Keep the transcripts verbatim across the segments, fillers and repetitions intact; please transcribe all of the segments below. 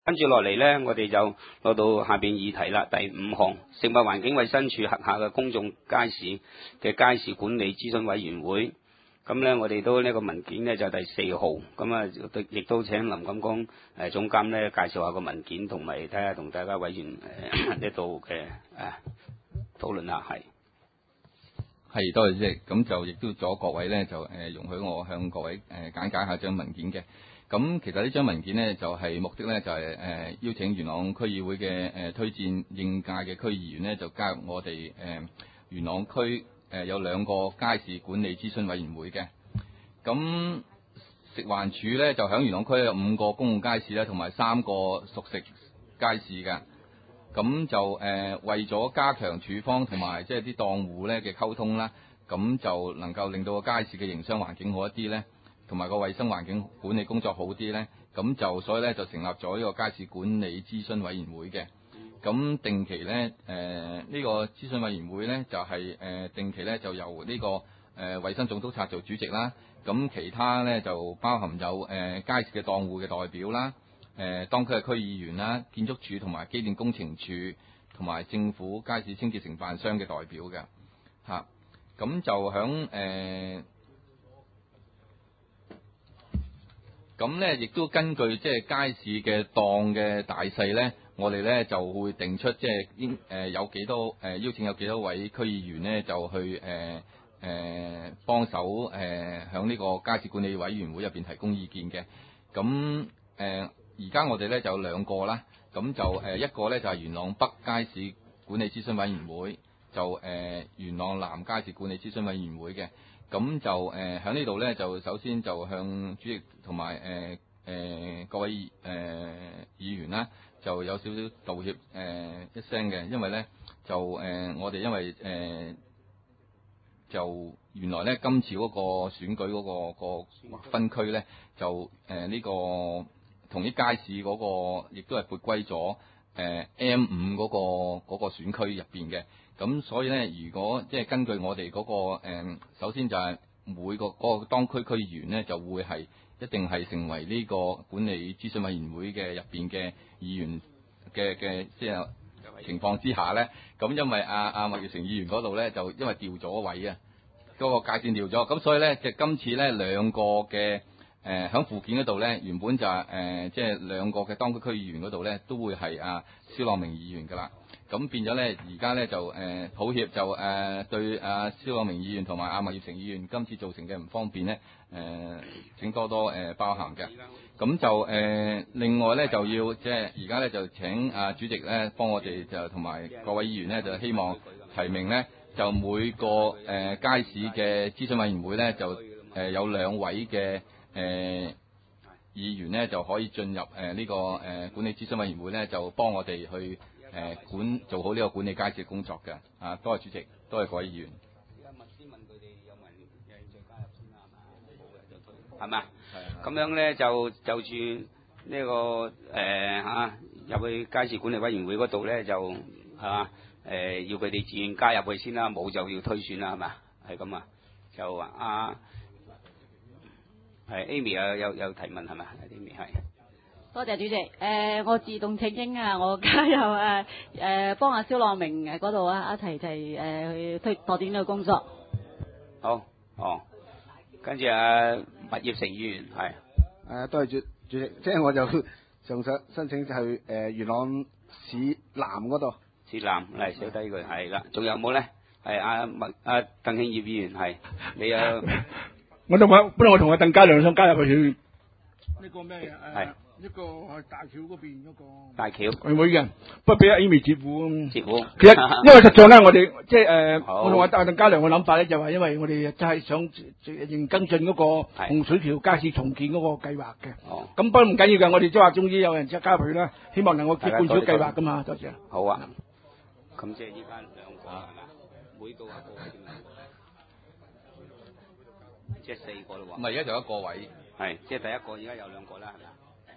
跟住落嚟呢，我哋就落到下邊議題啦。第五項，食物環境衛生署轄下嘅公眾街市嘅街市管理諮詢委員會。咁呢，我哋都呢個文件呢，就第四號。咁啊，亦都請林錦江誒總監呢介紹下個文件，同埋睇下同大家委員誒呢度嘅誒討論下係。 係，多謝主席。咁就亦都咗各位呢，就誒容許我向各位誒簡介下張文件嘅。咁其實呢張文件呢，就係、是、目的呢，就係、是、誒、呃、邀請元朗區議會嘅誒、呃、推薦應屆嘅區議員呢，就加入我哋誒、呃、元朗區誒、呃、有兩個街市管理諮詢委員會嘅。咁食環署呢，就響元朗區有五個公共街市啦，同埋三個熟食街市嘅。咁就誒、呃、為咗加強處方同埋即係啲檔戶呢嘅溝通啦，咁就能夠令到個街市嘅營商環境好一啲呢，同埋個衛生環境管理工作好啲呢，咁就所以咧就成立咗呢個街市管理諮詢委員會嘅。咁定期咧，誒、呃、呢、這個諮詢委員會咧就係、是、誒、呃、定期咧就由呢、這個誒衛、呃、生總督察做主席啦。咁其他咧就包含有誒、呃、街市嘅檔戶嘅代表啦，誒、呃、當區嘅區議員啦、建築署同埋機電工程署同埋政府街市清潔承辦商嘅代表嘅。嚇、啊，咁就響誒。呃咁咧，亦都根據即係街市嘅檔嘅大細咧，我哋咧就會定出即係應誒有幾多誒、呃、邀請有幾多位區議員咧，就去誒誒幫手誒響呢個街市管理委員會入邊提供意見嘅。咁誒而家我哋咧就有兩個啦，咁就誒、呃、一個咧就係、是、元朗北街市管理諮詢委員會，就誒、呃、元朗南街市管理諮詢委員會嘅。咁就誒喺呢度咧，就首先就向主席同埋誒誒各位誒、呃、議員啦，就有少少道歉誒、呃、一聲嘅，因為咧就誒、呃、我哋因為誒、呃、就原來咧今次嗰個選舉嗰、嗰個、嗰個分區咧，就誒呢、呃呢個同一街市嗰、嗰個亦都係撥歸咗誒 M 五嗰個嗰、嗰個選區入邊嘅。咁所以咧，如果即係根據我哋嗰、那個、呃、首先就係每個嗰、那個當區區議員咧，就會係一定係成為呢個管理諮詢委員會嘅入邊嘅議員嘅嘅即係情況之下咧，咁因為阿阿麥業成議員嗰度咧，就因為調咗位啊，嗰、那個界線調咗，咁所以咧，即係今次咧兩個嘅誒喺附件嗰度咧，原本就係誒即係兩個嘅當區區議員嗰度咧，都會係阿蕭樂明議員噶啦。咁變咗咧，而家咧就誒、呃、抱歉就誒、呃、對阿蕭樂明議員同埋阿麥業成議員今次造成嘅唔方便咧，誒、呃、請多多誒、呃、包涵嘅。咁就誒、呃、另外咧就要即係而家咧就請阿、啊、主席咧幫我哋就同埋各位議員咧就希望提名咧就每個誒、呃、街市嘅諮詢委員會咧就誒、呃、有兩位嘅誒、呃、議員咧就可以進入誒呢、呃這個誒、呃、管理諮詢委員會咧就幫我哋去。誒、呃、管做好呢個管理街市嘅工作嘅，啊，多謝主席，多謝各位議員。而家問先問佢哋有冇人有興趣加入先啦，係嘛？冇嘅就退，係嘛？係。咁樣咧就就住呢、這個誒嚇入去街市管理委員會嗰度咧就係嘛誒要佢哋自願加入去先啦，冇就要推選啦，係嘛？係咁啊，就啊係 Amy 有有有提問係嘛 ？Amy 係。 多謝主席，誒、呃、我自動請纓啊，我加入誒誒幫阿蕭樂明誒嗰度啊，一齊齊誒去推拓展呢個工作。 好，哦，跟住啊，麥業成議員係。 誒，多謝主主席，即係我就仲想申請就去誒元朗市南嗰度。 市南嚟寫低佢係啦，仲有冇咧？係阿麥阿鄧慶業議員係，你有？ 我同我本來我同阿鄧家良想加入去呢個咩嘢？ 係。 一個係大橋嗰邊嗰個大橋會會嘅，不過俾阿 Amy 接負。 接負。 其實因為實在咧，我哋即係誒、呃，我同阿阿鄧家良嘅諗法咧，就係因為我哋真係想認跟進嗰個洪水橋街市重建嗰個計劃嘅。哦。咁不過唔緊要嘅，我哋即係話終於有人即係加入去啦，希望能夠接貫住計劃噶嘛，多謝。 好啊。咁即係依家兩個係嘛？每個一個位點樣？即係四個咯喎。唔係，而家就一個位。係，即係第一個，而家有兩個啦，係咪啊？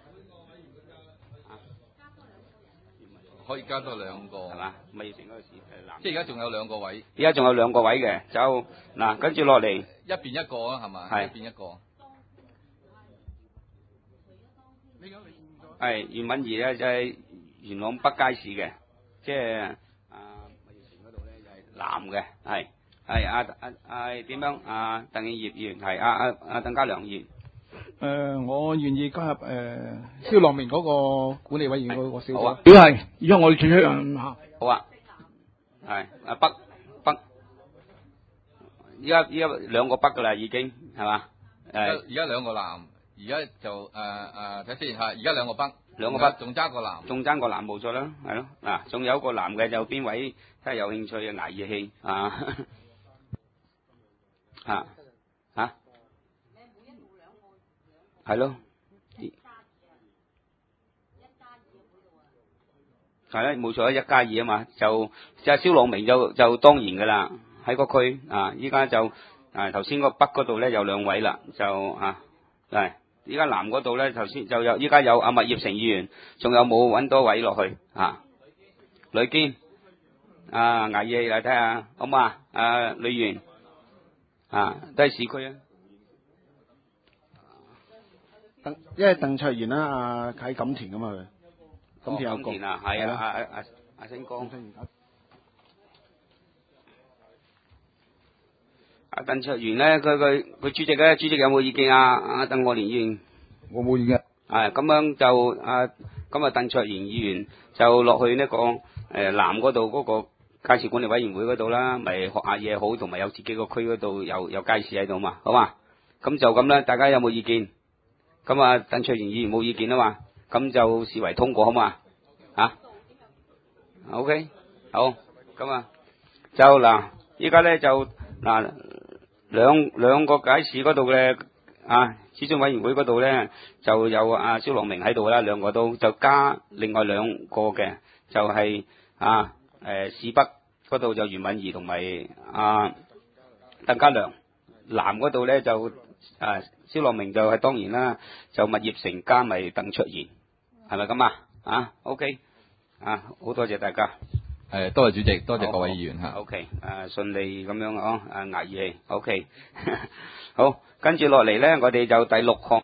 可以加多兩個係嘛？未成嗰個市誒南，即係而家仲有兩個位。而家仲有兩個位嘅，就嗱跟住落嚟一邊一個啊，係嘛？係一邊一個。你而家你現在係袁敏儀咧就係元朗北街市嘅，即係啊物業城嗰度咧就係南嘅，係係啊啊啊點樣啊鄧敬業議員係啊啊啊鄧家良議員。 誒、呃，我願意加入誒蕭樂明嗰個管理委員嗰個小組。表係，而家我哋轉出嗯嚇。 好啊，係啊北北，依家依家兩個北噶啦已經係嘛？誒而家兩個南，而家就誒誒睇先嚇，而家兩個北， 兩個北仲爭個南， 仲爭個南冇錯啦，係咯嗱，仲有一個南嘅就邊位睇下有興趣嘅捱義氣啊啊嚇，係咯。係啦，冇錯，一加二啊嘛，就即係蕭樂明就就當然噶啦，喺個區啊，依家就啊頭先個北嗰度咧有兩位啦，就啊係依家南嗰度咧頭先就有依家有阿麥業成議員，仲有冇揾多位落去啊？呂堅啊，捱義氣嚟睇下好嘛？啊呂元啊都係市區啊， 鄧因為鄧卓賢啦，啊喺錦田噶嘛佢。 咁有個啊，係啊，阿阿阿阿星哥，阿鄧卓賢咧，佢佢佢主席咧，主席有冇意見啊？阿鄧愛蓮議員， 我冇意見。 係咁樣就啊，咁啊鄧卓賢議員就落去呢個誒南嗰度嗰個街市管理委員會嗰度啦，咪學下嘢好，同埋有自己個區嗰度有有街市喺度嘛，好嘛？咁就咁啦，大家有冇意見？咁啊，鄧卓賢議員冇意見啊嘛。咁就視為通過好嘛？啊 ，OK， 好，咁啊，就嗱，依家咧就嗱兩兩個街市嗰度嘅啊，諮詢委員會嗰度咧就有阿蕭樂明喺度啦，兩個都就加另外兩個嘅，就係、是、啊誒市北嗰度就袁敏儀同埋啊鄧家良，南嗰度咧就啊蕭樂明就係當然啦，就物業城加咪鄧卓賢。係咪咁啊？啊 ，OK， 啊，好多謝大家。 誒，多謝主席，多謝各位議員嚇。 OK， 誒順利咁樣哦，誒捱義氣 ，OK， 好，跟住落嚟咧，我哋就第六項。